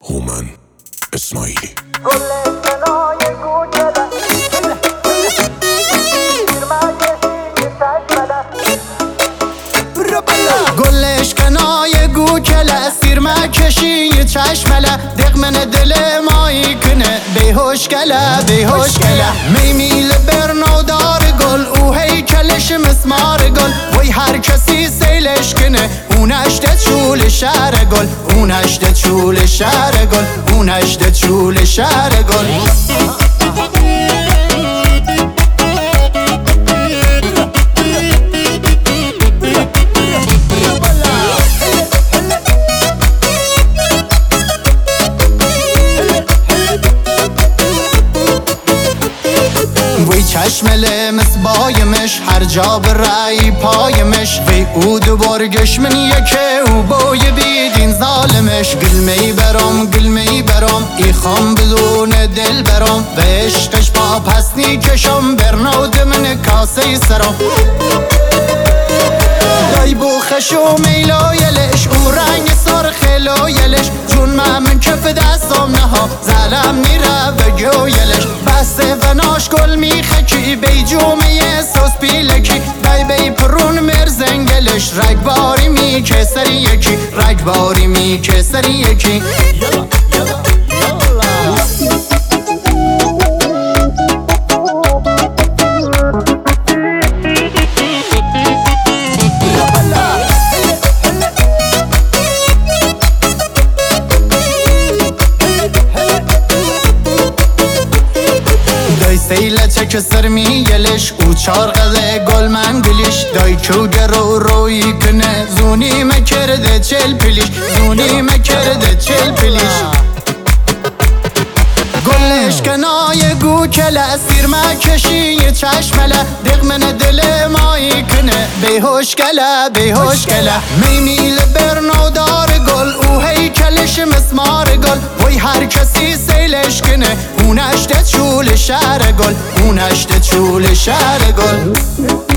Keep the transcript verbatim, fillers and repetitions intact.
هومن اسماعیلی گلش کنای گو کله سیرمه کشی چشمله دقمن دل مایی کنه بیهوش کله بیهوش کله میمیل برنودار گل او هیکلش مسمار گل وی هر کسی سیلش کنه اونشت چول شهر گل اونشت چول شهر گل اونشت چول شهر گل وی چشم لمس بایمش هر جا به رای پایمش وی او دوبارگش من یکه او بای بیدین ظالمش گلمی برام گلمی برام ای خام بدون دل برام و عشقش با پسنی کشم برنود من کاسه سرام دای بو خشو میلایلش او رنگ سرخ لایلش جون من کف دستم نها زلم نیره و گویلش بسته و ناش گل میخه کی بی جومه سوس پیلکی بی بی پرون مرزنگلش رگباری میکه سری یکی رگباری میکه سری یکی سیله چک سر میگلش او چار قده گل من گلیش دای چوگه رو روی کنه زونی مکرده چل پلیش زونی مکرده چل پلیش گلش کنای گو کله سیرمه کشی چشمله دقمن دل مایی کنه بیهوش کله بیهوش کله میمیل برنودار گل او هیکلش مسمار گل وی هر کسی سیلش کنه اونشت چول شهر گل اونشت چول شهر گل